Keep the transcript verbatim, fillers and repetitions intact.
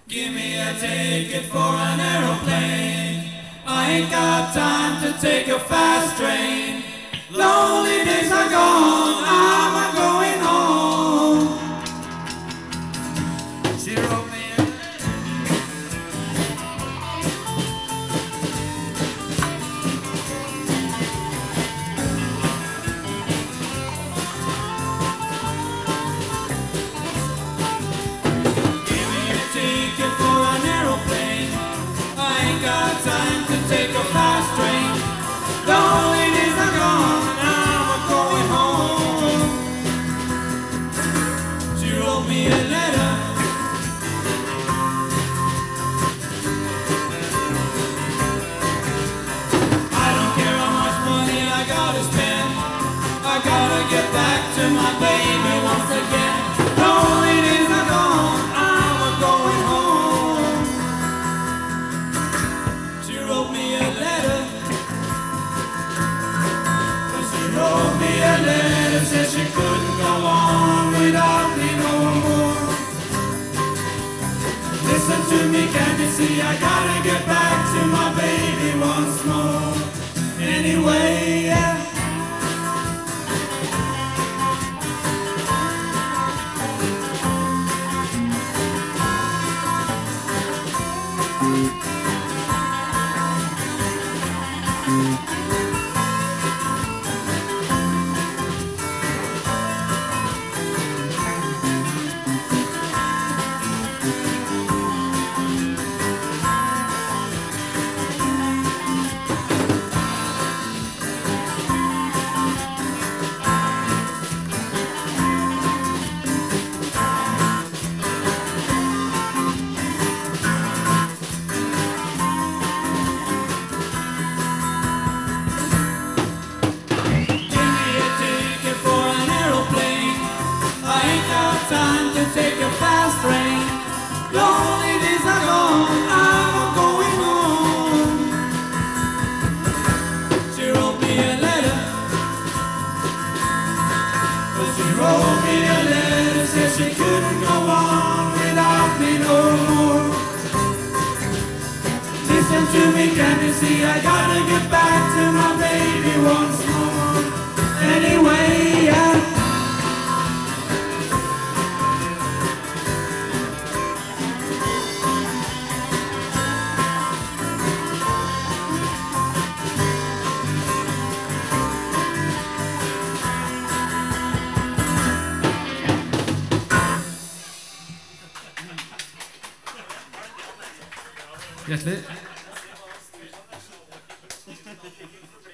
Give me a ticket for an aeroplane. I ain't got time to take a fast train. Lonely days are gone, I'm a going home. She wrote me a Give me a ticket for an aeroplane. I ain't got time to take a fast train. Lonely days are gone, I'm a going home. She wrote me a letter. I don't care how much money I gotta spend. I gotta get back to my baby once again. Lonely days are gone, I'm a going home. She wrote me a letter. She wrote me a letter, said she couldn't go on without me no more. Listen to me, can't you see I gotta get back to my baby once more. Anyway, yeah. Time to take a fast train. Lonely days are gone, I'm going home. She wrote me a letter. She wrote me a letter, said she couldn't go on without me no more. Listen to me, can you see I gotta get back to my baby once more. Anyway, yeah. Hjertelig.